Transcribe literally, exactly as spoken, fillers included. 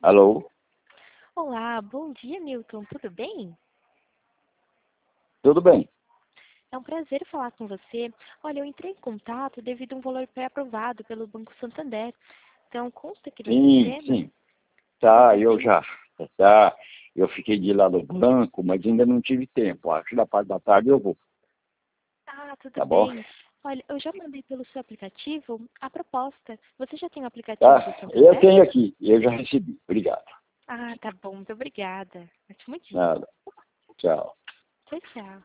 Alô? Olá, bom dia, Milton. Tudo bem? Tudo bem? É um prazer falar com você. Olha, eu entrei em contato devido a um valor pré-aprovado pelo Banco Santander. Então, consta aqui no Sim, sistema sim. que Tá, você eu tem... já. Tá, eu fiquei de ir lá no banco, mas ainda não tive tempo. Acho que da parte da tarde eu vou. Ah, tudo Tá bom? bem. Olha, eu já mandei pelo seu aplicativo a proposta. Você já tem o aplicativo do Tá, eu Santander? tenho aqui. Eu já recebi. Obrigado. Ah, tá bom. Muito obrigada. Ótimo dia. Nada. Tchau. Tchau, tchau.